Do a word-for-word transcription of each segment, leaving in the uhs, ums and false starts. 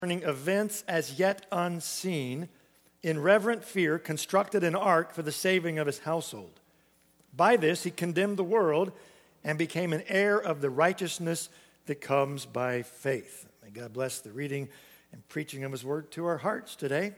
Events as yet unseen, in reverent fear, constructed an ark for the saving of his household. By this he condemned the world and became an heir of the righteousness that comes by faith. May God bless the reading and preaching of his word to our hearts today.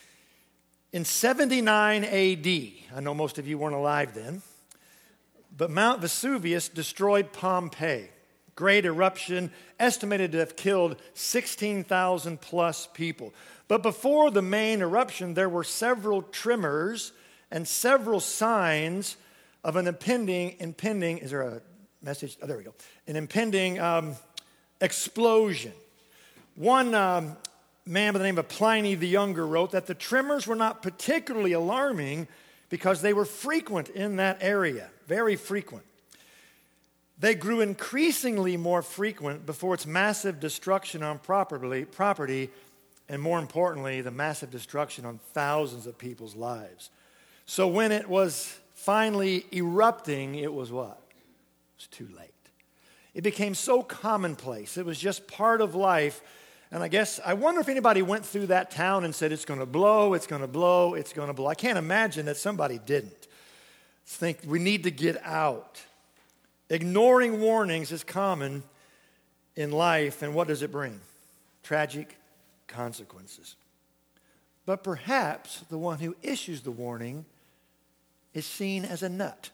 In seventy-nine A D, I know most of you weren't alive then, but Mount Vesuvius destroyed Pompeii. Great eruption, estimated to have killed sixteen thousand plus people. But before the main eruption, there were several tremors and several signs of an impending, impending, is there a message? Oh, there we go. An impending um, explosion. One um, man by the name of Pliny the Younger wrote that the tremors were not particularly alarming because they were frequent in that area, very frequent. They grew increasingly more frequent before its massive destruction on property, property, and more importantly, the massive destruction on thousands of people's lives. So when it was finally erupting, it was what? It was too late. It became so commonplace. It was just part of life. And I guess, I wonder if anybody went through that town and said, it's going to blow, it's going to blow, it's going to blow. I can't imagine that somebody didn't. Think, we need to get out. Ignoring warnings is common in life, and what does it bring? Tragic consequences. But perhaps the one who issues the warning is seen as a nut.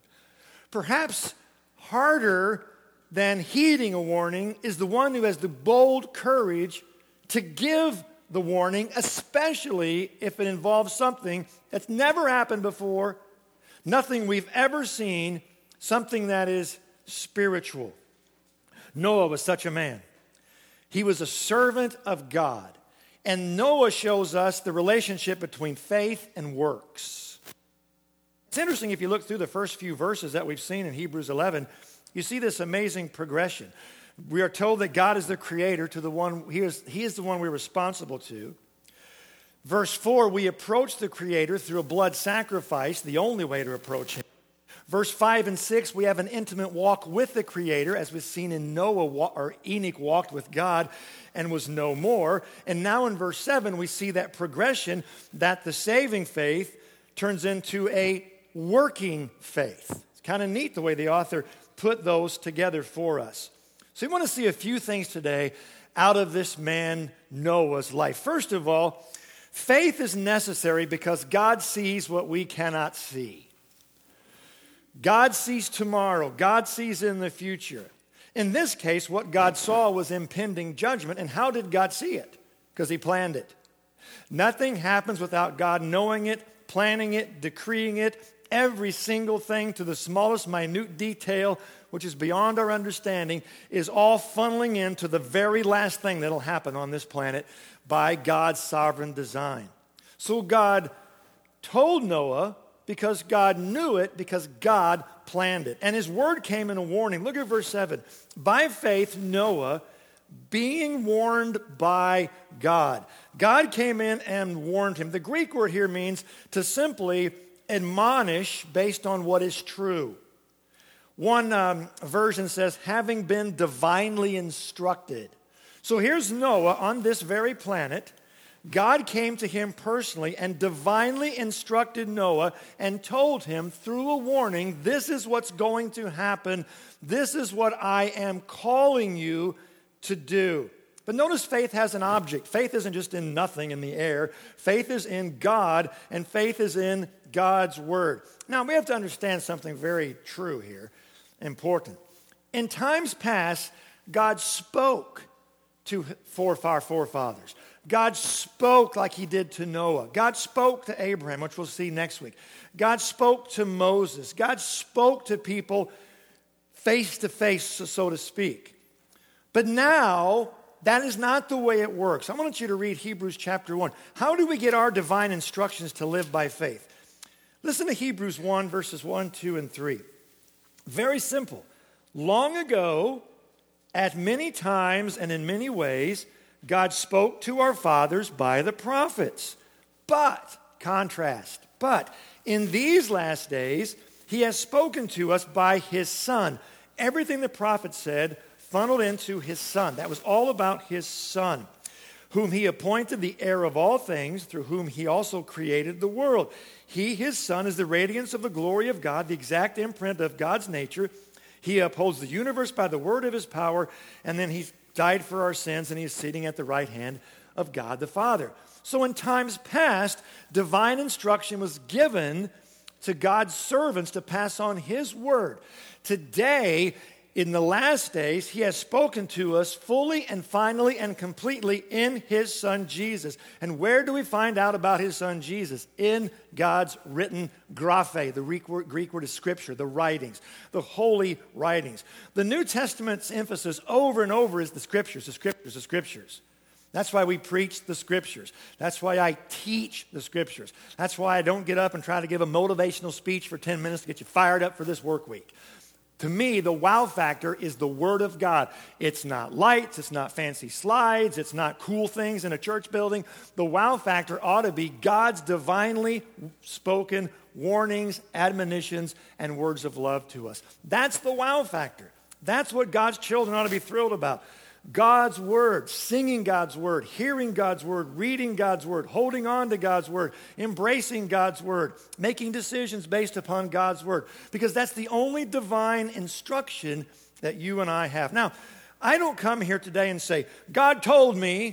Perhaps harder than heeding a warning is the one who has the bold courage to give the warning, especially if it involves something that's never happened before, nothing we've ever seen, something that is spiritual. Noah was such a man. He was a servant of God. And Noah shows us the relationship between faith and works. It's interesting if you look through the first few verses that we've seen in Hebrews eleven, you see this amazing progression. We are told that God is the creator to the one, he is, he is the one we're responsible to. Verse four, we approach the creator through a blood sacrifice, the only way to approach him. Verse five and six, we have an intimate walk with the Creator, as we've seen in Noah, or Enoch walked with God and was no more. And now in verse seven, we see that progression that the saving faith turns into a working faith. It's kind of neat the way the author put those together for us. So we want to see a few things today out of this man Noah's life. First of all, faith is necessary because God sees what we cannot see. God sees tomorrow. God sees in the future. In this case, what God saw was impending judgment. And how did God see it? Because he planned it. Nothing happens without God knowing it, planning it, decreeing it. Every single thing to the smallest minute detail, which is beyond our understanding, is all funneling into the very last thing that will happen on this planet by God's sovereign design. So God told Noah, because God knew it, because God planned it. And his word came in a warning. Look at verse seven. By faith, Noah, being warned by God. God came in and warned him. The Greek word here means to simply admonish based on what is true. One um, version says, having been divinely instructed. So here's Noah on this very planet. God came to him personally and divinely instructed Noah and told him through a warning, this is what's going to happen. This is what I am calling you to do. But notice faith has an object. Faith isn't just in nothing in the air. Faith is in God, and faith is in God's word. Now, we have to understand something very true here, important. In times past, God spoke to our forefathers. God spoke like he did to Noah. God spoke to Abraham, which we'll see next week. God spoke to Moses. God spoke to people face to face, so to speak. But now, that is not the way it works. I want you to read Hebrews chapter one. How do we get our divine instructions to live by faith? Listen to Hebrews one, verses one, two, and three. Very simple. Long ago, at many times and in many ways, God spoke to our fathers by the prophets. But, contrast, but in these last days, he has spoken to us by his Son. Everything the prophet said funneled into his Son. That was all about his Son. whom he appointed the heir of all things, through whom he also created the world. He, his Son, is the radiance of the glory of God, the exact imprint of God's nature. He upholds the universe by the word of his power, and then he died for our sins, and he is sitting at the right hand of God the Father. So in times past, divine instruction was given to God's servants to pass on his word. Today, in the last days, he has spoken to us fully and finally and completely in his Son Jesus. And where do we find out about his Son Jesus? In God's written graphe. The Greek word, Greek word is scripture, the writings, the holy writings. The New Testament's emphasis over and over is the scriptures, the scriptures, the scriptures. That's why we preach the scriptures. That's why I teach the scriptures. That's why I don't get up and try to give a motivational speech for ten minutes to get you fired up for this work week. To me, the wow factor is the Word of God. It's not lights, it's not fancy slides, it's not cool things in a church building. The wow factor ought to be God's divinely spoken warnings, admonitions, and words of love to us. That's the wow factor. That's what God's children ought to be thrilled about. God's word, singing God's word, hearing God's word, reading God's word, holding on to God's word, embracing God's word, making decisions based upon God's word, because that's the only divine instruction that you and I have. Now, I don't come here today and say, God told me,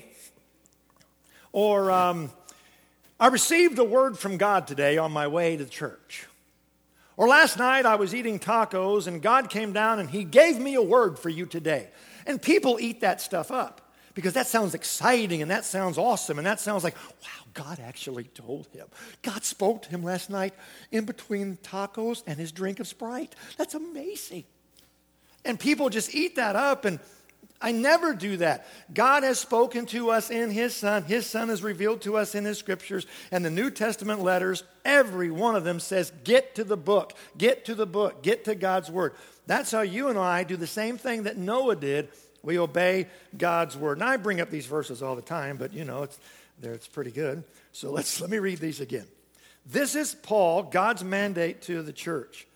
or um, I received a word from God today on my way to church. Or last night I was eating tacos and God came down and he gave me a word for you today. And people eat that stuff up because that sounds exciting and that sounds awesome and that sounds like, wow, God actually told him. God spoke to him last night in between tacos and his drink of Sprite. That's amazing. And people just eat that up, and I never do that. God has spoken to us in his Son. His Son is revealed to us in his scriptures. And the New Testament letters, every one of them says, get to the book, get to the book, get to God's word. That's how you and I do the same thing that Noah did. We obey God's word. And I bring up these verses all the time, but you know, it's, it's pretty good. So let's let me read these again. This is Paul, God's mandate to the church.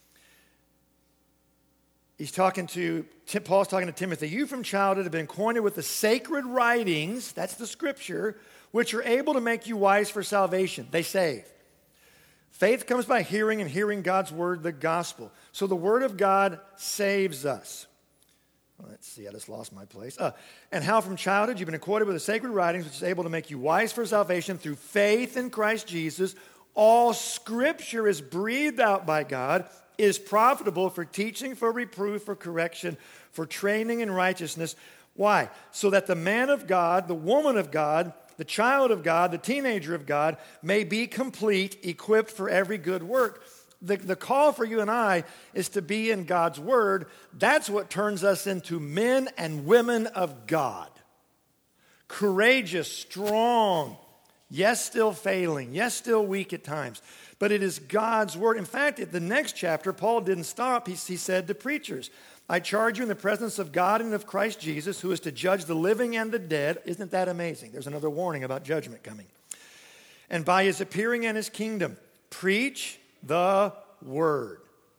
He's talking to, Paul's talking to Timothy. You from childhood have been acquainted with the sacred writings, that's the scripture, which are able to make you wise for salvation. They save. Faith comes by hearing, and hearing God's word, the gospel. So the word of God saves us. Well, let's see, I just lost my place. Uh, and how from childhood you've been acquainted with the sacred writings, which is able to make you wise for salvation through faith in Christ Jesus. All scripture is breathed out by God, is profitable for teaching, for reproof, for correction, for training in righteousness. Why? So that the man of God, the woman of God, the child of God, the teenager of God may be complete, equipped for every good work. The, the call for you and I is to be in God's word. That's what turns us into men and women of God. Courageous, strong, yes, still failing, yes, still weak at times. But it is God's word. In fact, in the next chapter, Paul didn't stop. He, he said to preachers, I charge you in the presence of God and of Christ Jesus, who is to judge the living and the dead. Isn't that amazing? There's another warning about judgment coming. And by his appearing and his kingdom, preach the word.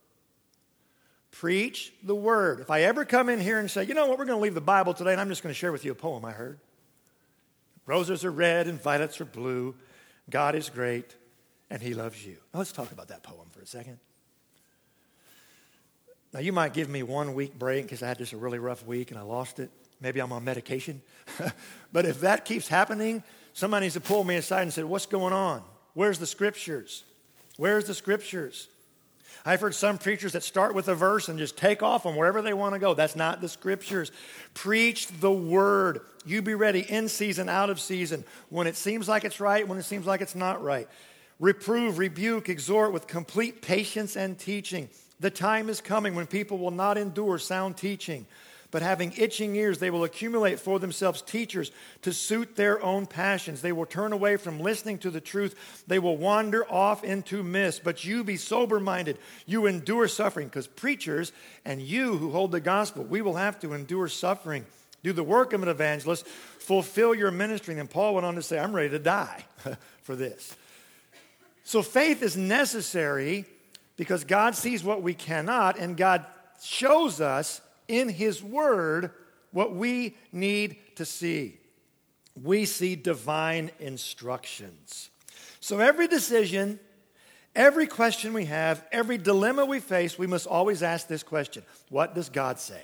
Preach the word. If I ever come in here and say, you know what, we're going to leave the Bible today, and I'm just going to share with you a poem I heard. Roses are red and violets are blue. God is great and he loves you. Now let's talk about that poem for a second. Now, you might give me one week break because I had just a really rough week and I lost it. Maybe I'm on medication. But if that keeps happening, somebody needs to pull me aside and say, what's going on? Where's the scriptures? Where's the scriptures? I've heard some preachers that start with a verse and just take off on wherever they want to go. That's not the scriptures. Preach the word. You be ready in season, out of season, when it seems like it's right, when it seems like it's not right. Reprove, rebuke, exhort with complete patience and teaching. The time is coming when people will not endure sound teaching, but having itching ears, they will accumulate for themselves teachers to suit their own passions. They will turn away from listening to the truth. They will wander off into mist. But you be sober-minded. You endure suffering, because preachers and you who hold the gospel, we will have to endure suffering. Do the work of an evangelist. Fulfill your ministry. And then Paul went on to say, I'm ready to die for this. So faith is necessary because God sees what we cannot, and God shows us in his word what we need to see. we see divine instructions. So every decision, every question we have, every dilemma we face, we must always ask this question: what does God say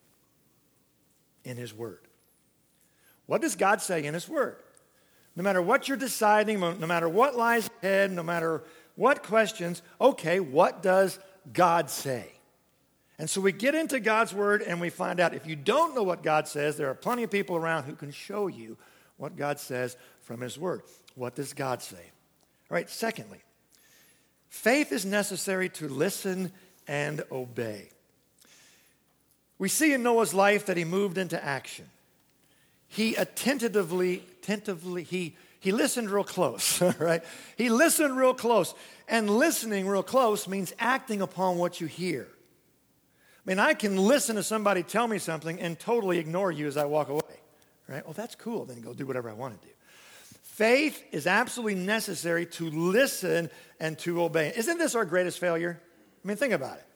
in His Word? What does God say in His Word? No matter what you're deciding, no matter what lies ahead, no matter what questions, okay, what does God say? And so we get into God's Word and we find out if you don't know what God says, there are plenty of people around who can show you what God says from His Word. What does God say? All right, secondly, faith is necessary to listen and obey. We see in Noah's life that he moved into action. He attentively, attentively, he, he listened real close, right? He listened real close. And listening real close means acting upon what you hear. I mean, I can listen to somebody tell me something and totally ignore you as I walk away, right? Well, that's cool. Then go do whatever I want to do. Faith is absolutely necessary to listen and to obey. Isn't this our greatest failure? I mean, think about it.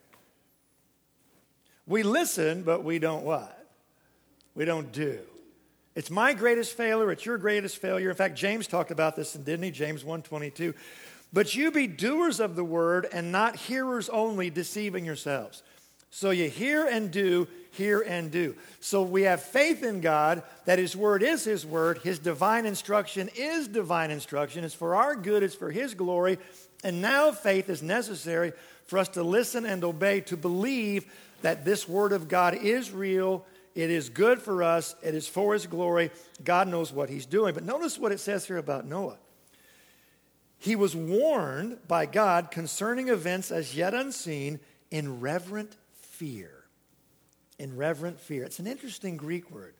We listen, but we don't what? We don't do. It's my greatest failure. It's your greatest failure. In fact, James talked about this, didn't he? James one twenty-two. But you be doers of the word and not hearers only, deceiving yourselves. So you hear and do, hear and do. So we have faith in God that His Word is His Word. His divine instruction is divine instruction. It's for our good. It's for His glory. And now faith is necessary for us to listen and obey, to believe that this Word of God is real. It is good for us. It is for His glory. God knows what He's doing. But notice what it says here about Noah. He was warned by God concerning events as yet unseen in reverent fear. In reverent fear. It's an interesting Greek word.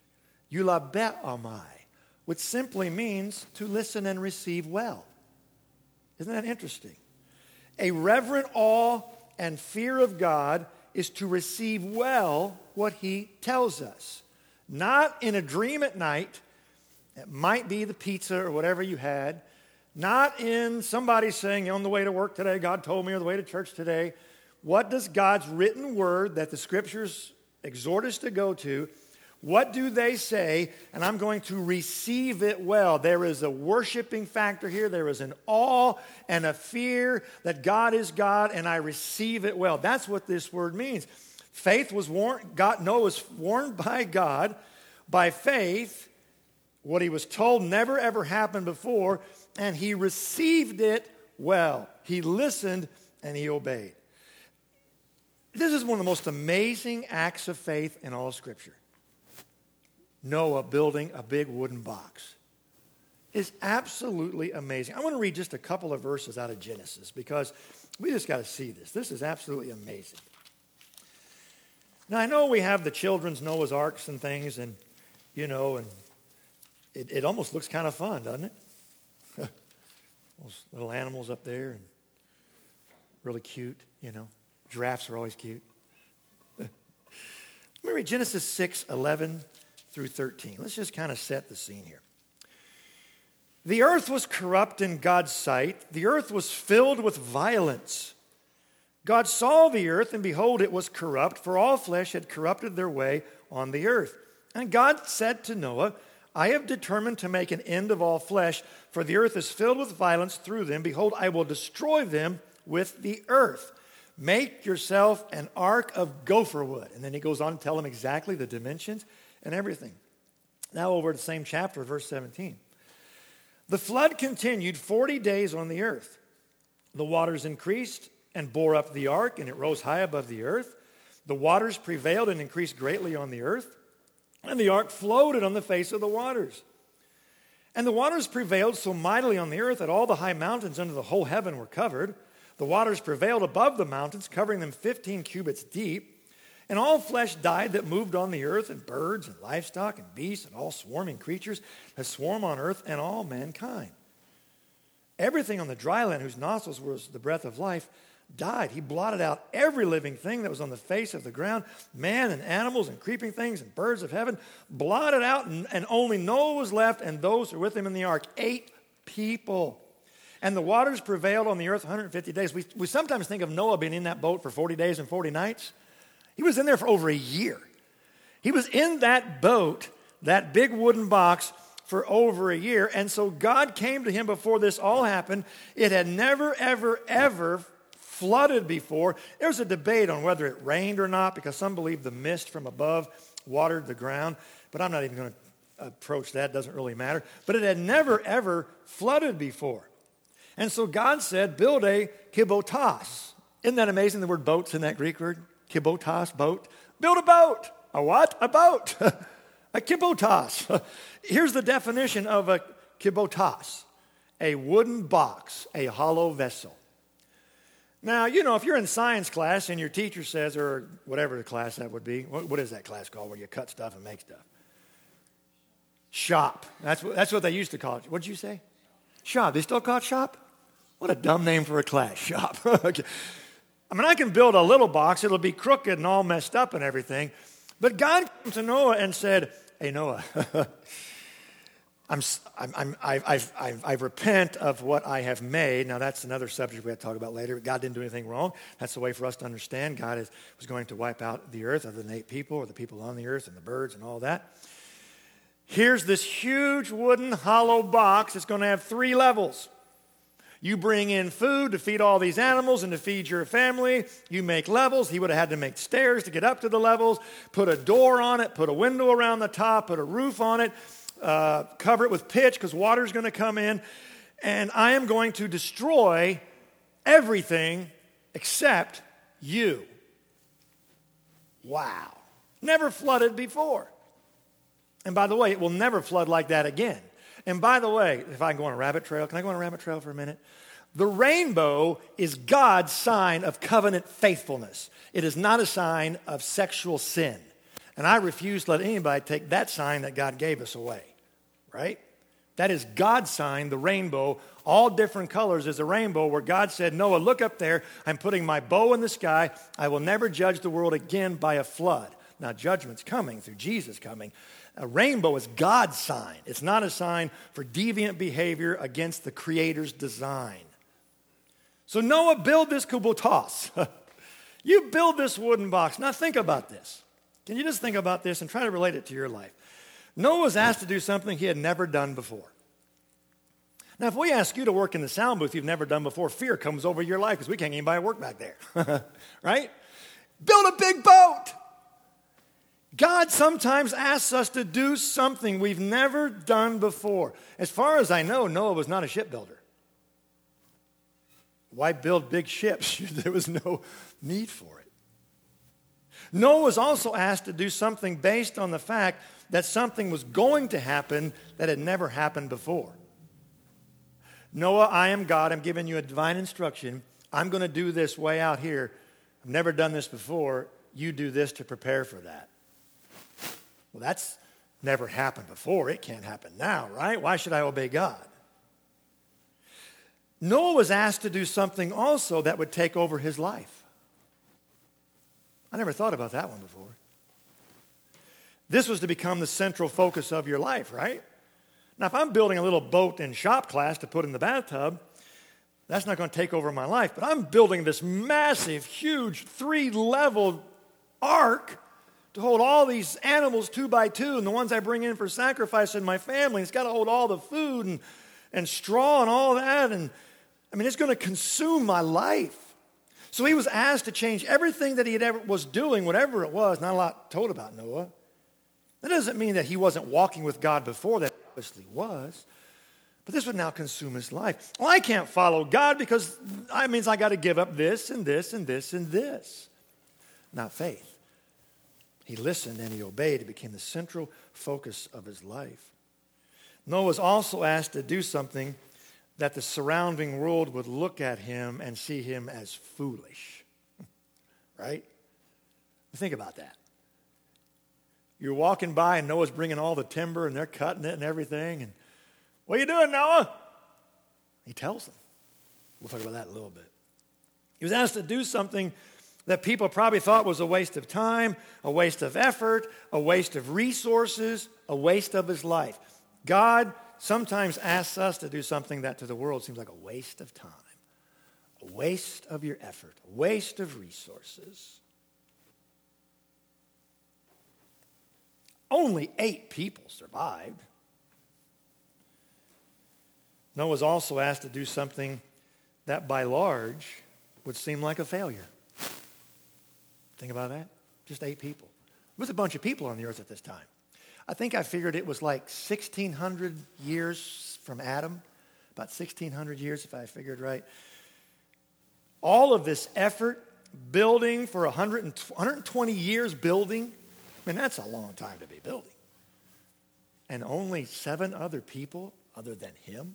Eulabeomai, which simply means to listen and receive well. Isn't that interesting? A reverent awe and fear of God is to receive well what He tells us. Not in a dream at night. It might be the pizza or whatever you had. Not in somebody saying, on the way to work today, God told me, or the way to church today. What does God's written word that the Scriptures exhort us to go to, what do they say? And I'm going to receive it well. There is a worshiping factor here. There is an awe and a fear that God is God, and I receive it well. That's what this word means. Faith was warned, God, Noah was warned by God. By faith, what he was told never ever happened before, and he received it well. He listened and he obeyed. This is one of the most amazing acts of faith in all of Scripture. Noah building a big wooden box is absolutely amazing. I want to read just a couple of verses out of Genesis because we just got to see this. This is absolutely amazing. Now, I know we have the children's Noah's Arks and things, and, you know, and it, it almost looks kind of fun, doesn't it? Those little animals up there, and really cute, you know. Giraffes are always cute. Let me read Genesis six, eleven through thirteen. Let's just kind of set the scene here. The earth was corrupt in God's sight. The earth was filled with violence. God saw the earth, and behold, it was corrupt, for all flesh had corrupted their way on the earth. And God said to Noah, I have determined to make an end of all flesh, for the earth is filled with violence through them. Behold, I will destroy them with the earth. Make yourself an ark of gopher wood. And then he goes on to tell them exactly the dimensions and everything. Now over the same chapter, verse seventeen. The flood continued forty days on the earth. The waters increased and bore up the ark, and it rose high above the earth. The waters prevailed and increased greatly on the earth, and the ark floated on the face of the waters. And the waters prevailed so mightily on the earth that all the high mountains under the whole heaven were covered. The waters prevailed above the mountains, covering them fifteen cubits deep. And all flesh died that moved on the earth, and birds and livestock and beasts and all swarming creatures that swarm on earth, and all mankind. Everything on the dry land whose nostrils was the breath of life died. He blotted out every living thing that was on the face of the ground, man and animals and creeping things and birds of heaven, blotted out, and, and only Noah was left and those who were with him in the ark, eight people. And the waters prevailed on the earth one hundred fifty days. We, we sometimes think of Noah being in that boat for forty days and forty nights. He was in there for over a year. He was in that boat, that big wooden box, for over a year. And so God came to him before this all happened. It had never, ever, ever flooded before. There was a debate on whether it rained or not, because some believe the mist from above watered the ground. But I'm not even going to approach that. It doesn't really matter. But it had never, ever flooded before. And so God said, build a kibotas. Isn't that amazing, the word boat's in that Greek word? Kibotas, boat. Build a boat. A what? A boat. A kibotas. Here's the definition of a kibotas. A wooden box, a hollow vessel. Now, you know, if you're in science class and your teacher says, or whatever the class that would be, what, what is that class called where you cut stuff and make stuff? Shop. That's what, that's what they used to call it. What did you say? Shop. They still call it shop? What a dumb name for a class, shop. Okay. I mean, I can build a little box. It'll be crooked and all messed up and everything. But God came to Noah and said, hey, Noah, I'm, I'm, I've, I've, I've, I repent of what I have made. Now, that's another subject we have to talk about later. God didn't do anything wrong. That's the way for us to understand. God is, was going to wipe out the earth other than eight people, or the people on the earth and the birds and all that. Here's this huge wooden hollow box. It's going to have three levels. You bring in food to feed all these animals and to feed your family. You make levels. He would have had to make stairs to get up to the levels, put a door on it, put a window around the top, put a roof on it, uh, cover it with pitch because water's going to come in. And I am going to destroy everything except you. Wow. Never flooded before. And by the way, it will never flood like that again. And by the way, if I can go on a rabbit trail, can I go on a rabbit trail for a minute? The rainbow is God's sign of covenant faithfulness. It is not a sign of sexual sin. And I refuse to let anybody take that sign that God gave us away, right? That is God's sign, the rainbow. All different colors is a rainbow where God said, Noah, look up there. I'm putting my bow in the sky. I will never judge the world again by a flood. Now, judgment's coming through Jesus coming. A rainbow is God's sign. It's not a sign for deviant behavior against the Creator's design. So Noah, build this kibotas. You build this wooden box. Now think about this. Can you just think about this and try to relate it to your life? Noah was asked to do something he had never done before. Now, if we ask you to work in the sound booth you've never done before, fear comes over your life because we can't even buy work back there. Right? Build a big boat. God sometimes asks us to do something we've never done before. As far as I know, Noah was not a shipbuilder. Why build big ships? There was no need for it. Noah was also asked to do something based on the fact that something was going to happen that had never happened before. Noah, I am God. I'm giving you a divine instruction. I'm going to do this way out here. I've never done this before. You do this to prepare for that. Well, that's never happened before. It can't happen now, right? Why should I obey God? Noah was asked to do something also that would take over his life. I never thought about that one before. This was to become the central focus of your life, right? Now, if I'm building a little boat in shop class to put in the bathtub, that's not going to take over my life. But I'm building this massive, huge, three-level ark to hold all these animals two by two, and the ones I bring in for sacrifice in my family. It's got to hold all the food and, and straw and all that. And I mean, it's going to consume my life. So he was asked to change everything that he had ever was doing, whatever it was. Not a lot told about Noah. That doesn't mean that he wasn't walking with God before. That obviously was. But this would now consume his life. Well, I can't follow God because that means I got to give up this and this and this and this. Not faith. He listened and he obeyed. It became the central focus of his life. Noah was also asked to do something that the surrounding world would look at him and see him as foolish. Right? Think about that. You're walking by and Noah's bringing all the timber and they're cutting it and everything. And what are you doing, Noah? He tells them. We'll talk about that in a little bit. He was asked to do something that people probably thought was a waste of time, a waste of effort, a waste of resources, a waste of his life. God sometimes asks us to do something that to the world seems like a waste of time, a waste of your effort, a waste of resources. Only eight people survived. Noah was also asked to do something that by large would seem like a failure. Think about that. Just eight people. There was a bunch of people on the earth at this time. I think I figured it was like sixteen hundred years from Adam. About sixteen hundred years, if I figured right. All of this effort, building for one hundred twenty years building. I mean, that's a long time to be building. And only seven other people other than him.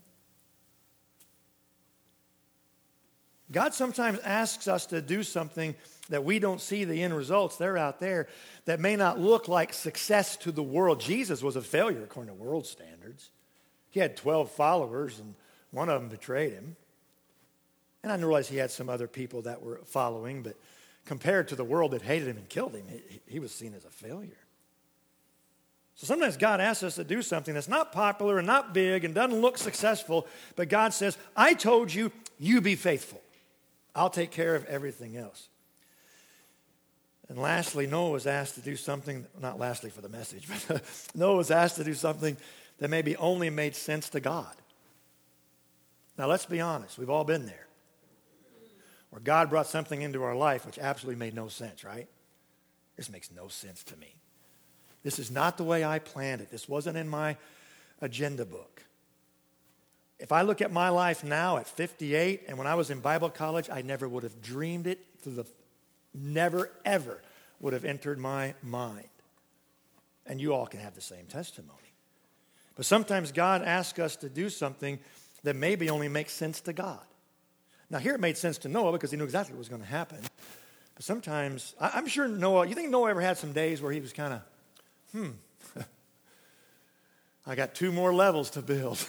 God sometimes asks us to do something that we don't see the end results. They're out there that may not look like success to the world. Jesus was a failure according to world standards. He had twelve followers and one of them betrayed him. And I realize he had some other people that were following, but compared to the world that hated him and killed him, he, he was seen as a failure. So sometimes God asks us to do something that's not popular and not big and doesn't look successful, but God says, I told you, you be faithful. I'll take care of everything else. And lastly, Noah was asked to do something, not lastly for the message, but Noah was asked to do something that maybe only made sense to God. Now let's be honest, we've all been there. Where God brought something into our life which absolutely made no sense, right? This makes no sense to me. This is not the way I planned it. This wasn't in my agenda book. If I look at my life now at fifty-eight, and when I was in Bible college, I never would have dreamed it, through the, never, ever would have entered my mind. And you all can have the same testimony. But sometimes God asks us to do something that maybe only makes sense to God. Now here it made sense to Noah because he knew exactly what was going to happen. But sometimes, I, I'm sure Noah, you think Noah ever had some days where he was kind of, hmm, I got two more levels to build.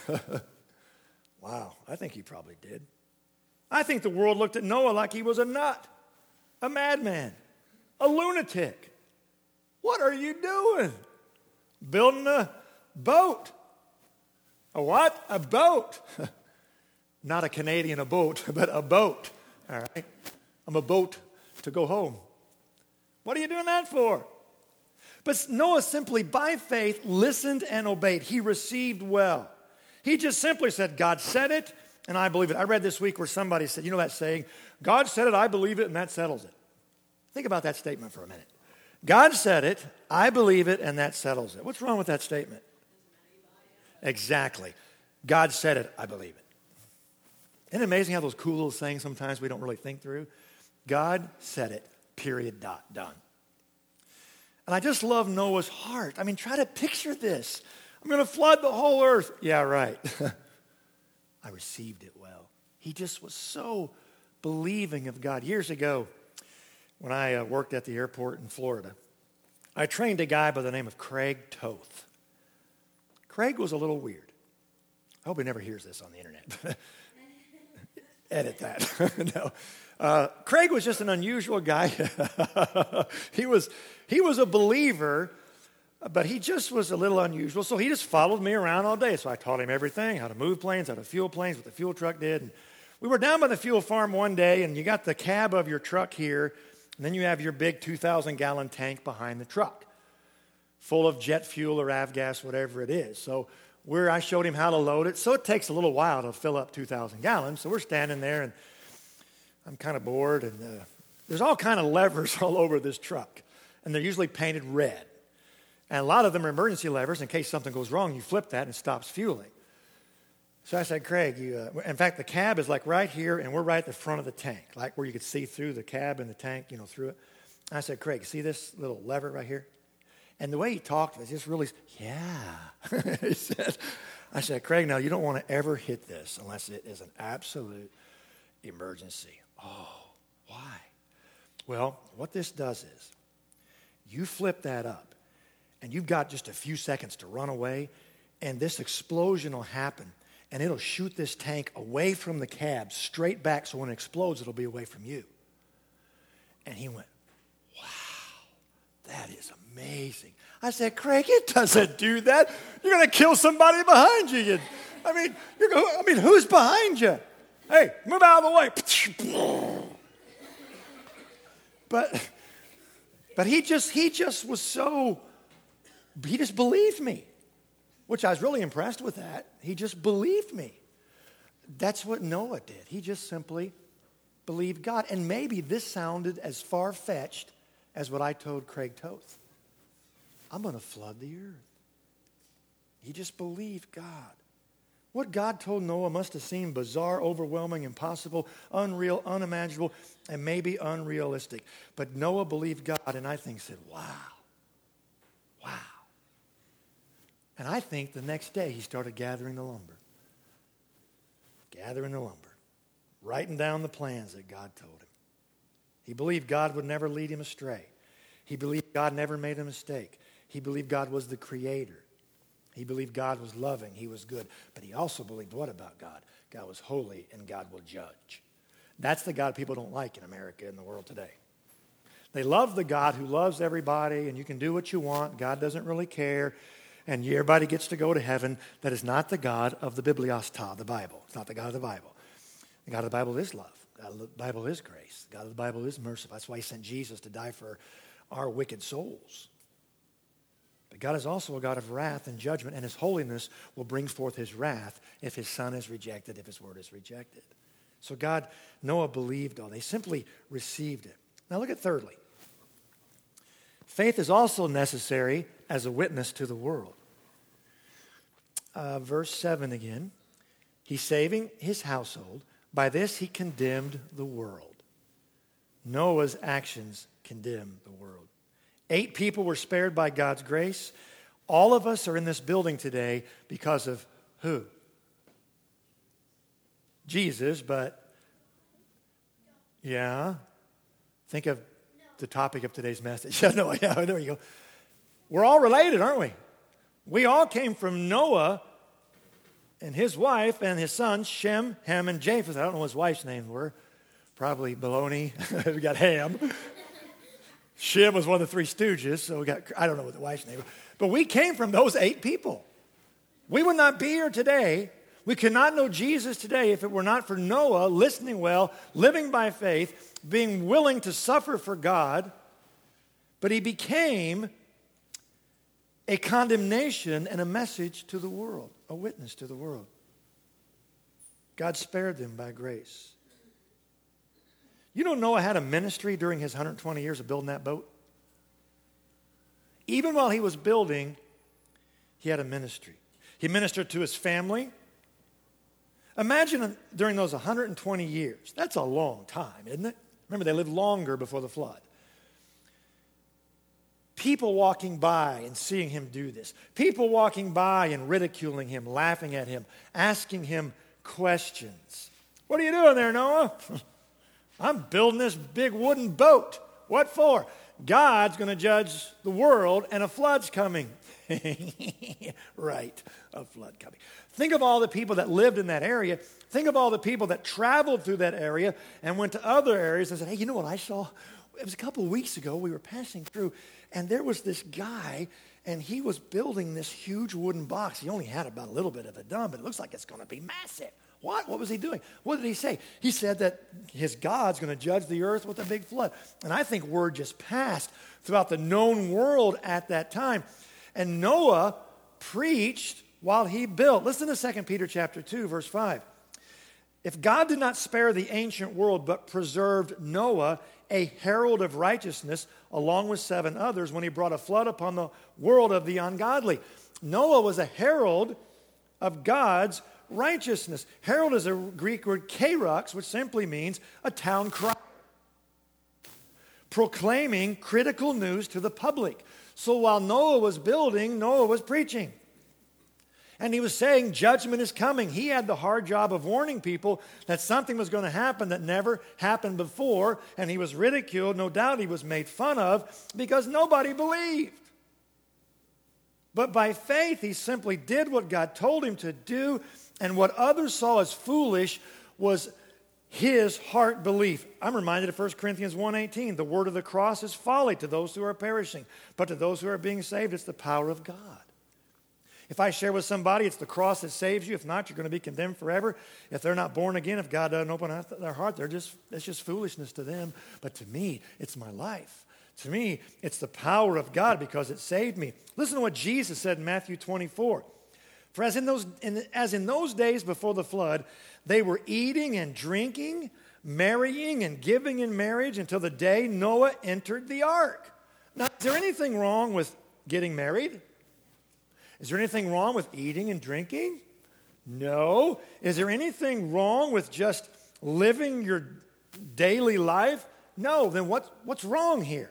Wow, I think he probably did. I think the world looked at Noah like he was a nut, a madman, a lunatic. What are you doing? Building a boat. A what? A boat. Not a Canadian, a boat, but a boat. All right? I'm a boat to go home. What are you doing that for? But Noah simply, by faith, listened and obeyed. He received well. He just simply said, God said it, and I believe it. I read this week where somebody said, you know that saying, God said it, I believe it, and that settles it. Think about that statement for a minute. God said it, I believe it, and that settles it. What's wrong with that statement? Exactly. God said it, I believe it. Isn't it amazing how those cool little sayings sometimes we don't really think through? God said it, period, dot, done. And I just love Noah's heart. I mean, try to picture this. I'm going to flood the whole earth. Yeah, right. I received it well. He just was so believing of God. Years ago, when I uh, worked at the airport in Florida, I trained a guy by the name of Craig Toth. Craig was a little weird. I hope he never hears this on the internet. Edit that. No. Uh, Craig was just an unusual guy. he was he was a believer, but he just was a little unusual. So he just followed me around all day. So I taught him everything, how to move planes, how to fuel planes, what the fuel truck did. And we were down by the fuel farm one day, and you got the cab of your truck here, and then you have your big two thousand gallon tank behind the truck, full of jet fuel or avgas, whatever it is. So Where I showed him how to load it. So it takes a little while to fill up two thousand gallons. So we're standing there, and I'm kind of bored. And uh, there's all kind of levers all over this truck. And they're usually painted red. And a lot of them are emergency levers. In case something goes wrong, you flip that and it stops fueling. So I said, Craig, you, uh, in fact, the cab is like right here, and we're right at the front of the tank, like where you could see through the cab and the tank, you know, through it. I said, Craig, see this little lever right here? And the way he talked was just really, yeah. he said, I said, Craig, now you don't want to ever hit this unless it is an absolute emergency. Oh, why? Well, what this does is you flip that up, and you've got just a few seconds to run away, and this explosion will happen, and it'll shoot this tank away from the cab, straight back, so when it explodes, it'll be away from you. And he went, that is amazing. I said, Craig, it doesn't do that. You're going to kill somebody behind you. you I mean, you're going, I mean, who's behind you? Hey, move out of the way. But, but he just, he just was so, he just believed me, which I was really impressed with that. He just believed me. That's what Noah did. He just simply believed God. And maybe this sounded as far-fetched as what I told Craig Toth. I'm going to flood the earth. He just believed God. What God told Noah must have seemed bizarre, overwhelming, impossible, unreal, unimaginable, and maybe unrealistic. But Noah believed God, and I think said, wow, wow. And I think the next day he started gathering the lumber. Gathering the lumber. Writing down the plans that God told him. He believed God would never lead him astray. He believed God never made a mistake. He believed God was the creator. He believed God was loving. He was good. But he also believed what about God? God was holy and God will judge. That's the God people don't like in America and the world today. They love the God who loves everybody and you can do what you want. God doesn't really care. And everybody gets to go to heaven. That is not the God of the Bibliostah, the Bible. It's not the God of the Bible. The God of the Bible is love. The God of the Bible is grace. The God of the Bible is merciful. That's why he sent Jesus to die for our wicked souls. But God is also a God of wrath and judgment, and his holiness will bring forth his wrath if his son is rejected, if his word is rejected. So God, Noah believed all. They simply received it. Now look at thirdly. Faith is also necessary as a witness to the world. Uh, verse seven again. He's saving his household. By this he condemned the world. Noah's actions condemned the world. Eight people were spared by God's grace. All of us are in this building today because of who? Jesus, but yeah. Think of the topic of today's message. Yeah, no, yeah, there you go. We're all related, aren't we? We all came from Noah and his wife and his sons, Shem, Ham, and Japheth. I don't know what his wife's names were. Probably Baloney. We got Ham. Shem was one of the three stooges, so we got, I don't know what the wife's name was. But we came from those eight people. We would not be here today. We could not know Jesus today if it were not for Noah listening well, living by faith, being willing to suffer for God. But he became a condemnation and a message to the world, a witness to the world. God spared them by grace. You know Noah had a ministry during his one hundred twenty years of building that boat? Even while he was building, he had a ministry. He ministered to his family. Imagine during those one hundred twenty years. That's a long time, isn't it? Remember, they lived longer before the flood. People walking by and seeing him do this. People walking by and ridiculing him, laughing at him, asking him questions. What are you doing there, Noah? I'm building this big wooden boat. What for? God's going to judge the world and a flood's coming. Right, a flood coming. Think of all the people that lived in that area. Think of all the people that traveled through that area and went to other areas and said, hey, you know what I saw? It was a couple of weeks ago. We were passing through and there was this guy and he was building this huge wooden box. He only had about a little bit of it done, but it looks like it's going to be massive. What? What was he doing? What did he say? He said that his God's going to judge the earth with a big flood. And I think word just passed throughout the known world at that time. And Noah preached while he built. Listen to Second Peter chapter two, verse five. If God did not spare the ancient world, but preserved Noah, a herald of righteousness, along with seven others, when he brought a flood upon the world of the ungodly. Noah was a herald of God's righteousness. Herald is a Greek word kairos, which simply means a town crier, proclaiming critical news to the public. So while Noah was building, Noah was preaching. And he was saying judgment is coming. He had the hard job of warning people that something was going to happen that never happened before. And he was ridiculed. No doubt he was made fun of because nobody believed. But by faith, he simply did what God told him to do. And what others saw as foolish was his heart belief. I'm reminded of First Corinthians one eighteen. The word of the cross is folly to those who are perishing. But to those who are being saved, it's the power of God. If I share with somebody, it's the cross that saves you. If not, you're going to be condemned forever. If they're not born again, if God doesn't open up their heart, they're just it's just foolishness to them. But to me, it's my life. To me, it's the power of God because it saved me. Listen to what Jesus said in Matthew twenty-four. For as in those, in, as in those days before the flood, they were eating and drinking, marrying and giving in marriage until the day Noah entered the ark. Now, is there anything wrong with getting married? Is there anything wrong with eating and drinking? No. Is there anything wrong with just living your daily life? No. Then what, what's wrong here?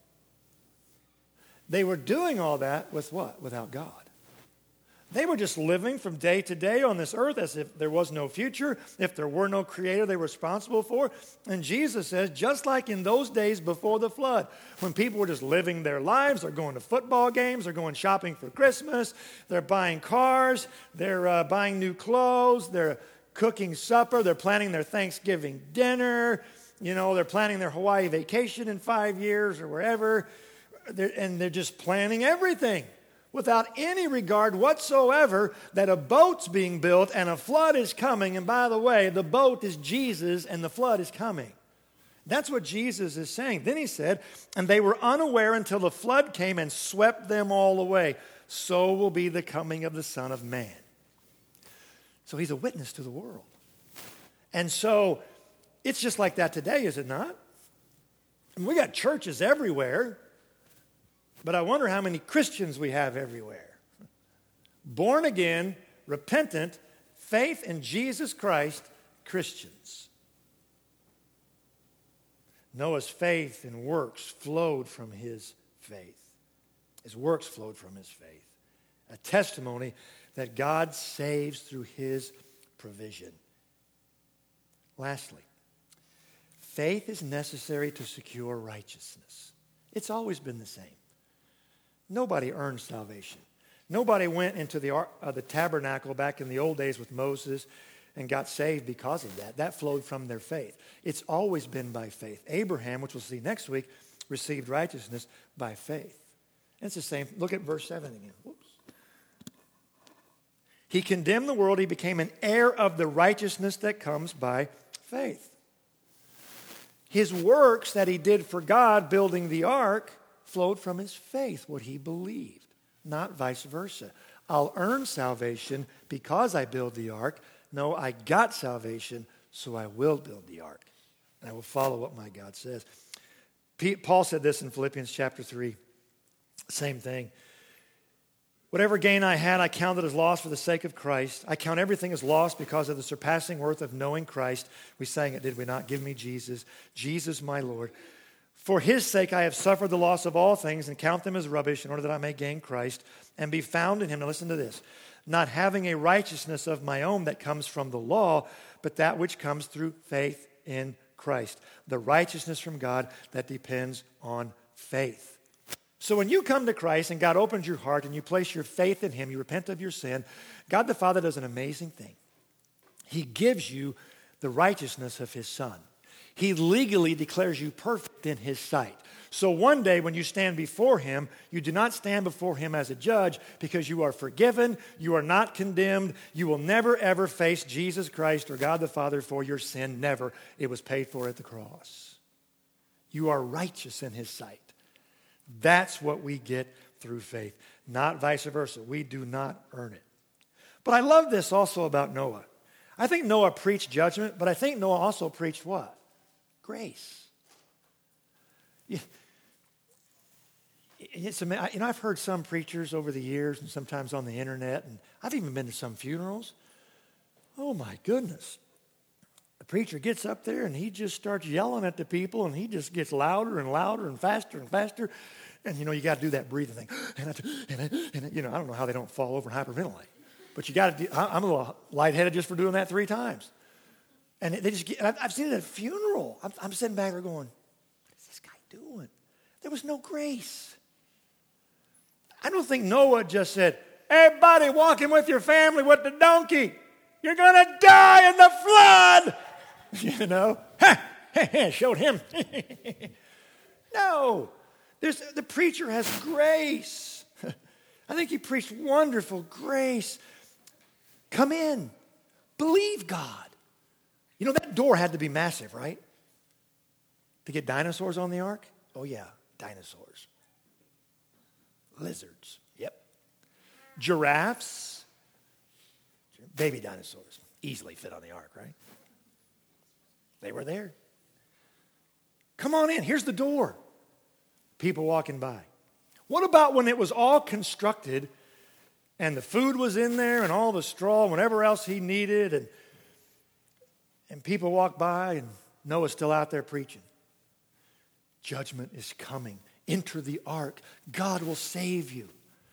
They were doing all that with what? Without God. They were just living from day to day on this earth as if there was no future, if there were no creator they were responsible for. And Jesus says, just like in those days before the flood, when people were just living their lives, they're going to football games, they're going shopping for Christmas, they're buying cars, they're uh, buying new clothes, they're cooking supper, they're planning their Thanksgiving dinner, you know, they're planning their Hawaii vacation in five years or wherever, they're, and they're just planning everything, without any regard whatsoever that a boat's being built and a flood is coming. And by the way, the boat is Jesus and the flood is coming. That's what Jesus is saying. Then he said, and they were unaware until the flood came and swept them all away. So will be the coming of the Son of Man. So he's a witness to the world. And so it's just like that today, is it not? I mean, we got churches everywhere. But I wonder how many Christians we have everywhere. Born again, repentant, faith in Jesus Christ Christians. Noah's faith and works flowed from his faith. His works flowed from his faith. A testimony that God saves through his provision. Lastly, faith is necessary to secure righteousness. It's always been the same. Nobody earned salvation. Nobody went into the, uh, the tabernacle back in the old days with Moses and got saved because of that. That flowed from their faith. It's always been by faith. Abraham, which we'll see next week, received righteousness by faith. And it's the same. Look at verse seven again. Whoops. He condemned the world. He became an heir of the righteousness that comes by faith. His works that he did for God, building the ark, flowed from his faith, what he believed, not vice versa. I'll earn salvation because I build the ark. No, I got salvation, so I will build the ark. And I will follow what my God says. Paul said this in Philippians chapter three. Same thing. Whatever gain I had, I counted as loss for the sake of Christ. I count everything as loss because of the surpassing worth of knowing Christ. We sang it, did we not? Give me Jesus. Jesus, my Lord. For his sake I have suffered the loss of all things and count them as rubbish in order that I may gain Christ and be found in him. Now listen to this. Not having a righteousness of my own that comes from the law, but that which comes through faith in Christ. The righteousness from God that depends on faith. So when you come to Christ and God opens your heart and you place your faith in him, you repent of your sin, God the Father does an amazing thing. He gives you the righteousness of his Son. He legally declares you perfect in his sight. So one day when you stand before him, you do not stand before him as a judge because you are forgiven, you are not condemned, you will never ever face Jesus Christ or God the Father for your sin, never. It was paid for at the cross. You are righteous in his sight. That's what we get through faith, not vice versa. We do not earn it. But I love this also about Noah. I think Noah preached judgment, but I think Noah also preached what? Grace. It's, you know, I've heard some preachers over the years and sometimes on the internet, and I've even been to some funerals. Oh my goodness. The preacher gets up there and he just starts yelling at the people and he just gets louder and louder and faster and faster. And you know, you got to do that breathing thing. And, I, and, I, and I, you know, I don't know how they don't fall over and hyperventilate. But you got to do, I'm a little lightheaded just for doing that three times. And they just get, I've seen it at a funeral. I'm, I'm sitting back there going, what is this guy doing? There was no grace. I don't think Noah just said, everybody walking with your family with the donkey. You're going to die in the flood. You know, showed him. No, there's, the preacher has grace. I think he preached wonderful grace. Come in. Believe God. You know, that door had to be massive, right? To get dinosaurs on the ark? Oh, yeah, dinosaurs. Lizards, yep. Giraffes, Baby dinosaurs easily fit on the ark, right? They were there. Come on in. Here's the door. People walking by. What about when it was all constructed and the food was in there and all the straw and whatever else he needed, and, and people walk by and Noah's still out there preaching? Judgment is coming. Enter the ark. God will save you.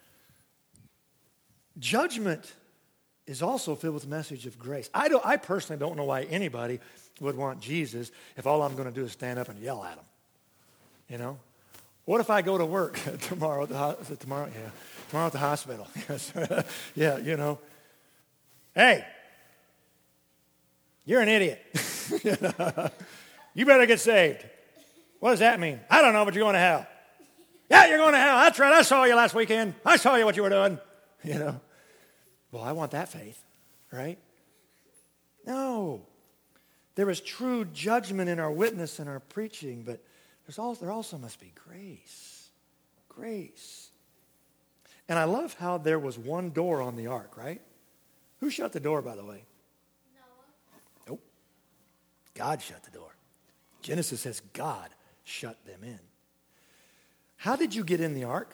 Judgment is also filled with the message of grace. I, don't, I personally don't know why anybody would want Jesus if all I'm going to do is stand up and yell at him. You know? What if I go to work tomorrow at the ho- is it tomorrow? Yeah. Tomorrow at the hospital. Yes. Yeah, you know. Hey, you're an idiot. You better get saved. What does that mean? I don't know, but you're going to hell. Yeah, you're going to hell. That's right. I saw you last weekend. I saw you what you were doing. You know. Well, I want that faith, right? No. There is true judgment in our witness and our preaching, but there's also, there also must be grace. Grace. And I love how there was one door on the ark, right? Who shut the door, by the way? Noah. Nope. God shut the door. Genesis says God shut them in. How did you get in the ark?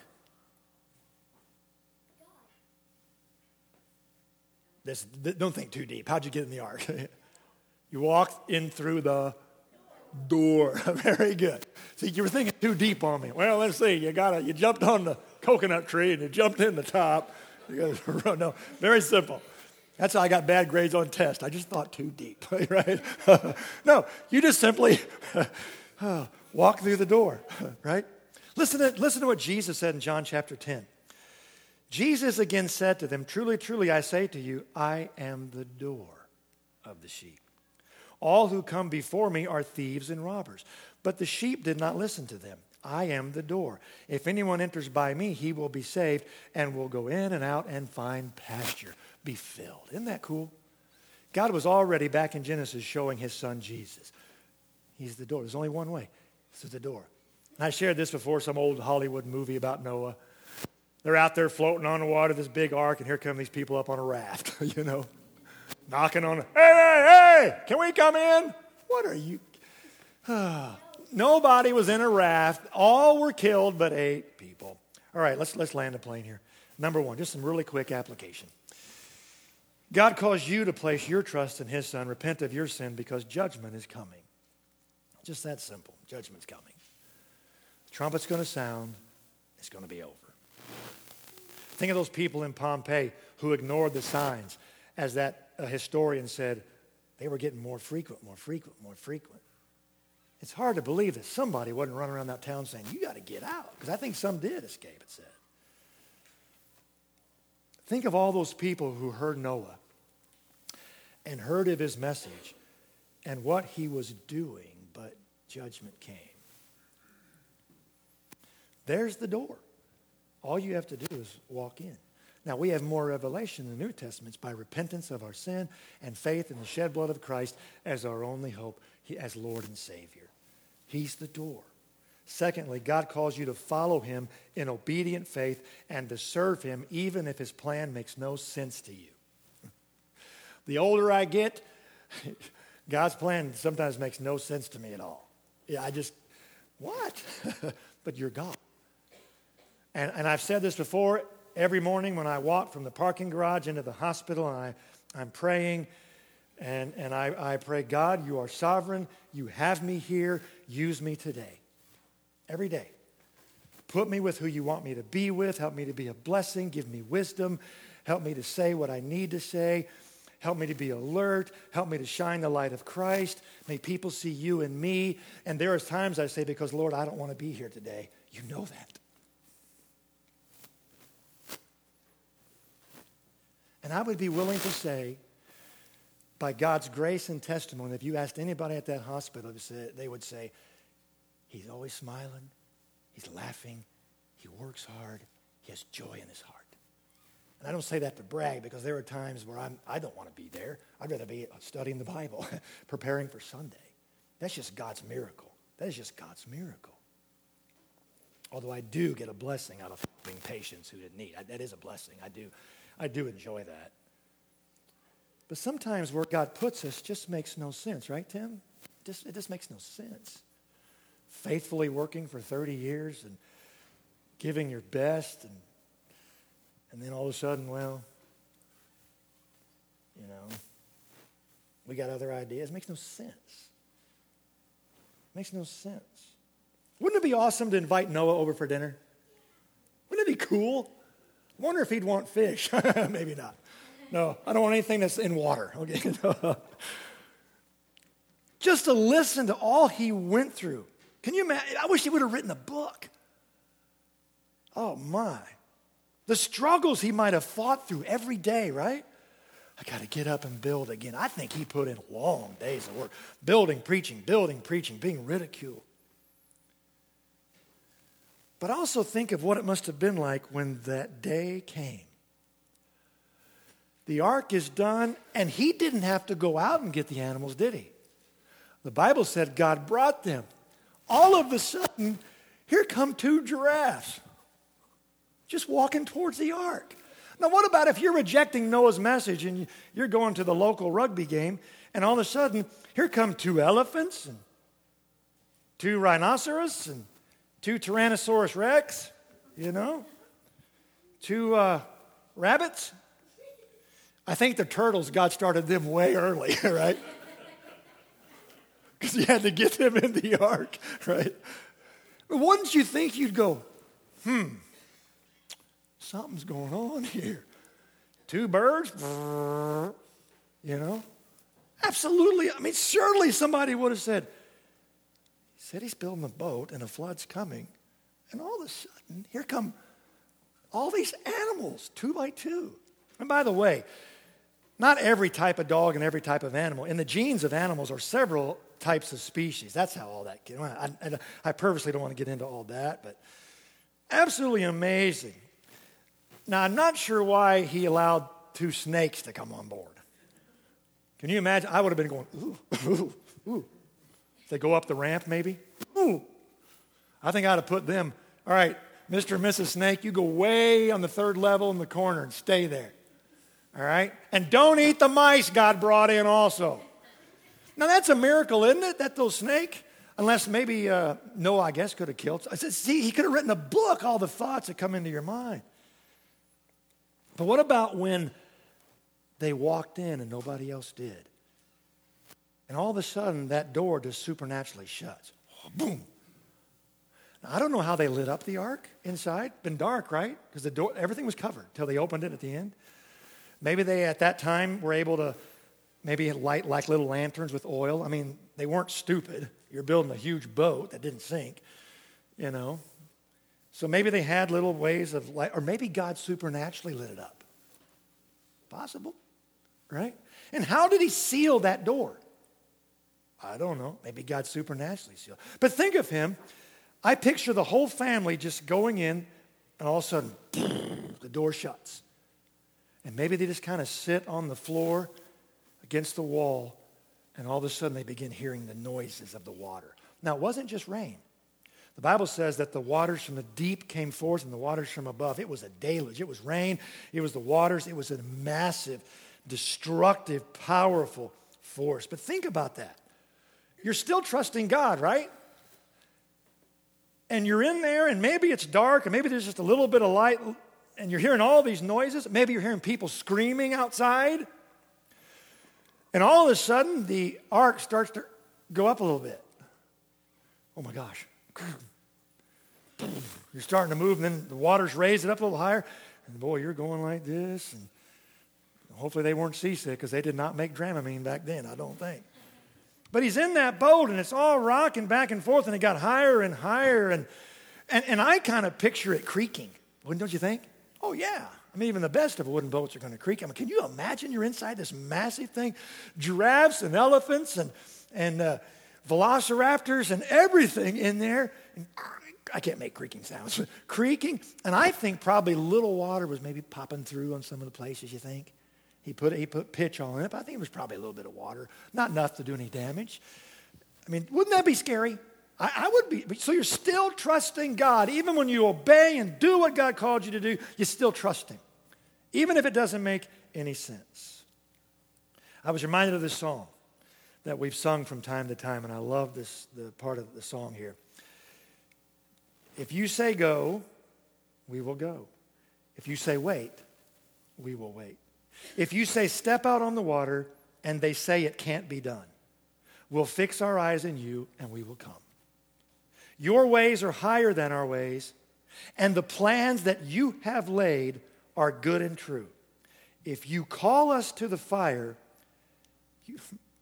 This, don't think too deep. How'd you get in the ark? You walked in through the door. Very good. See, you were thinking too deep on me. Well, let's see. You got You jumped on the coconut tree and you jumped in the top. You gotta, no, very simple. That's how I got bad grades on tests. I just thought too deep, right? No, you just simply walk through the door, right? Listen to, listen to what Jesus said in John chapter ten. Jesus again said to them, "Truly, truly, I say to you, I am the door of the sheep. All who come before me are thieves and robbers, but the sheep did not listen to them. I am the door. If anyone enters by me, he will be saved and will go in and out and find pasture, be filled." Isn't that cool? God was already back in Genesis showing his son Jesus. He's the door. There's only one way. This is the door. And I shared this before, some old Hollywood movie about Noah. They're out there floating on the water, this big ark, and here come these people up on a raft, you know, knocking on, hey, hey, hey, can we come in? What are you? Nobody was in a raft. All were killed but eight people. All right, let's, let's land the plane here. Number one, just some really quick application. God calls you to place your trust in his son. Repent of your sin because judgment is coming. Just that simple. Judgment's coming. The trumpet's going to sound. It's going to be over. Think of those people in Pompeii who ignored the signs. As that uh, historian said, they were getting more frequent, more frequent, more frequent. It's hard to believe that somebody wasn't running around that town saying, you got to get out. Because I think some did escape, it said. Think of all those people who heard Noah and heard of his message and what he was doing, but judgment came. There's the door. All you have to do is walk in. Now, we have more revelation in the New Testament. It's by repentance of our sin and faith in the shed blood of Christ as our only hope, as Lord and Savior. He's the door. Secondly, God calls you to follow him in obedient faith and to serve him even if his plan makes no sense to you. The older I get, God's plan sometimes makes no sense to me at all. Yeah, I just, what? But you're God. And, and I've said this before, every morning when I walk from the parking garage into the hospital, and I, I'm praying, and, and I, I pray, God, you are sovereign. You have me here. Use me today. Every day. Put me with who you want me to be with. Help me to be a blessing. Give me wisdom. Help me to say what I need to say. Help me to be alert. Help me to shine the light of Christ. May people see you and me. And there are times I say, because, Lord, I don't want to be here today. You know that. And I would be willing to say, by God's grace and testimony, if you asked anybody at that hospital, they would say, he's always smiling, he's laughing, he works hard, he has joy in his heart. And I don't say that to brag, because there are times where I'm, I don't want to be there. I'd rather be studying the Bible, preparing for Sunday. That's just God's miracle. That is just God's miracle. Although I do get a blessing out of helping patients who didn't need. I, that is a blessing. I do. I do enjoy that. But sometimes where God puts us just makes no sense, right, Tim? Just, it just makes no sense. Faithfully working for thirty years and giving your best, and and then all of a sudden, well, you know, we got other ideas. It makes no sense. It makes no sense. Wouldn't it be awesome to invite Noah over for dinner? Wouldn't it be cool? I wonder if he'd want fish. Maybe not. No, I don't want anything that's in water. Okay. Just to listen to all he went through. Can you imagine? I wish he would have written a book. Oh, my. The struggles he might have fought through every day, right? I got to get up and build again. I think he put in long days of work. Building, preaching, building, preaching, being ridiculed. But also think of what it must have been like when that day came. The ark is done, and he didn't have to go out and get the animals, did he? The Bible said God brought them. All of a sudden, here come two giraffes just walking towards the ark. Now, what about if you're rejecting Noah's message and you're going to the local rugby game, and all of a sudden, here come two elephants and two rhinoceros and two Tyrannosaurus Rex, you know, two uh, rabbits. I think the turtles, God started them way early, right? Because he had to get them in the ark, right? But wouldn't you think you'd go, hmm, something's going on here. Two birds, you know? Absolutely. I mean, surely somebody would have said, he said he's building a boat and a flood's coming. And all of a sudden, here come all these animals, two by two. And by the way, not every type of dog and every type of animal. In the genes of animals are several types of species. That's how all that came. I, I, I purposely don't want to get into all that, but absolutely amazing. Now, I'm not sure why he allowed two snakes to come on board. Can you imagine? I would have been going, ooh, ooh, ooh. They go up the ramp, maybe. Ooh. I think I'd have put them, all right, Mister and Missus Snake, you go way on the third level in the corner and stay there. All right? And don't eat the mice God brought in also. Now, that's a miracle, isn't it, that those snake? Unless maybe uh, Noah, I guess, could have killed. I said, see, he could have written a book, all the thoughts that come into your mind. But what about when they walked in and nobody else did? And all of a sudden, that door just supernaturally shuts. Boom. Now, I don't know how they lit up the ark inside. Been dark, right? Because the door, everything was covered until they opened it at the end. Maybe they, at that time, were able to maybe light like little lanterns with oil. I mean, they weren't stupid. You're building a huge boat that didn't sink, you know. So maybe they had little ways of light, or maybe God supernaturally lit it up. Possible, right? And how did he seal that door? I don't know. Maybe God supernaturally sealed. But think of him. I picture the whole family just going in, and all of a sudden, the door shuts. And maybe they just kind of sit on the floor against the wall, and all of a sudden they begin hearing the noises of the water. Now, it wasn't just rain. The Bible says that the waters from the deep came forth and the waters from above. It was a deluge. It was rain. It was the waters. It was a massive, destructive, powerful force. But think about that. You're still trusting God, right? And you're in there, and maybe it's dark, and maybe there's just a little bit of light, and you're hearing all these noises. Maybe you're hearing people screaming outside. And all of a sudden, the ark starts to go up a little bit. Oh, my gosh. You're starting to move, and then the water's raised it up a little higher. And, boy, you're going like this. And hopefully they weren't seasick because they did not make Dramamine back then, I don't think. But he's in that boat, and it's all rocking back and forth, and it got higher and higher. And, and, and I kind of picture it creaking. Wouldn't, don't you think? Oh, yeah. I mean, even the best of wooden boats are going to creak. I mean, can you imagine you're inside this massive thing? Giraffes and elephants and, and uh, velociraptors and everything in there. And I can't make creaking sounds. Creaking. And I think probably little water was maybe popping through on some of the places, you think? He put, he put pitch on it, but I think it was probably a little bit of water. Not enough to do any damage. I mean, wouldn't that be scary? I, I would be. So you're still trusting God. Even when you obey and do what God called you to do, you still trust him. Even if it doesn't make any sense. I was reminded of this song that we've sung from time to time, and I love this the part of the song here. If you say go, we will go. If you say wait, we will wait. If you say step out on the water, and they say it can't be done, we'll fix our eyes in you, and we will come. Your ways are higher than our ways, and the plans that you have laid are good and true. If you call us to the fire, you,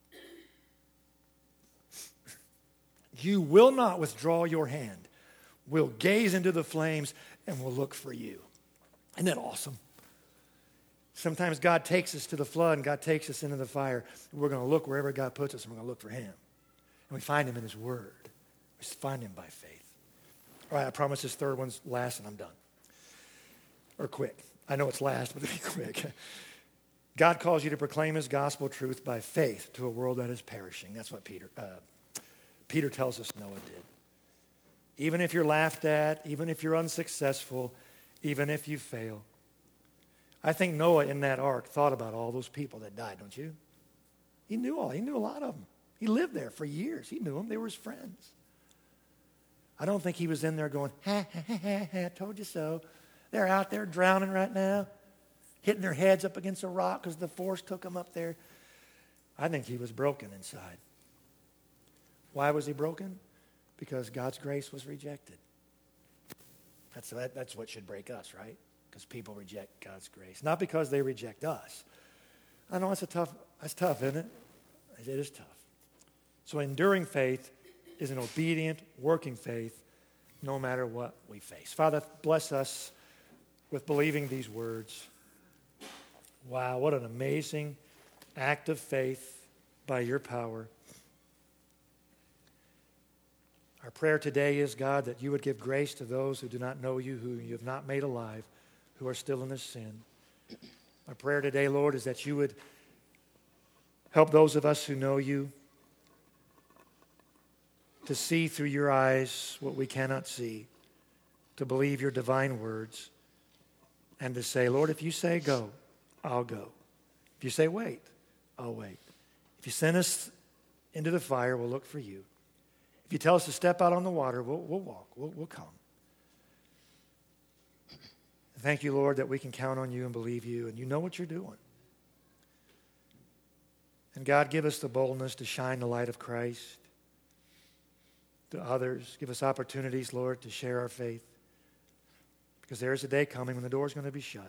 you will not withdraw your hand. We'll gaze into the flames, and we'll look for you. Isn't that awesome? Sometimes God takes us to the flood, and God takes us into the fire. We're going to look wherever God puts us, and we're going to look for him. And we find him in his word. We find him by faith. All right, I promise this third one's last, and I'm done. Or quick. I know it's last, but it'll be quick. God calls you to proclaim his gospel truth by faith to a world that is perishing. That's what Peter, uh, Peter tells us Noah did. Even if you're laughed at, even if you're unsuccessful, even if you fail. I think Noah in that ark thought about all those people that died, don't you? He knew all. He knew a lot of them. He lived there for years. He knew them. They were his friends. I don't think he was in there going, ha, ha, ha, ha, ha, told you so. They're out there drowning right now, hitting their heads up against a rock because the force took them up there. I think he was broken inside. Why was he broken? Because God's grace was rejected. That's, that, that's what should break us, right? Because people reject God's grace. Not because they reject us. I know that's a tough, that's tough, isn't it? It is tough. So enduring faith is an obedient, working faith, no matter what we face. Father, bless us with believing these words. Wow, what an amazing act of faith by your power. Our prayer today is, God, that you would give grace to those who do not know you, who you have not made alive, who are still in this sin. Our prayer today, Lord, is that you would help those of us who know you to see through your eyes what we cannot see, to believe your divine words, and to say, Lord, if you say go, I'll go. If you say wait, I'll wait. If you send us into the fire, we'll look for you. If you tell us to step out on the water, we'll, we'll walk, we'll, we'll come. Thank you, Lord, that we can count on you and believe you, and you know what you're doing. And God, give us the boldness to shine the light of Christ to others. Give us opportunities, Lord, to share our faith. Because there is a day coming when the door is going to be shut.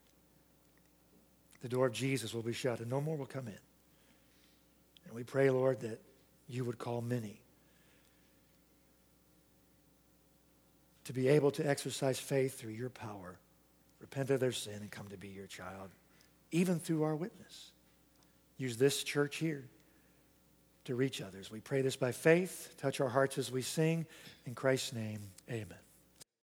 The door of Jesus will be shut, and no more will come in. And we pray, Lord, that you would call many to be able to exercise faith through your power, repent of their sin, and come to be your child, even through our witness. Use this church here to reach others. We pray this by faith. Touch our hearts as we sing. In Christ's name, amen.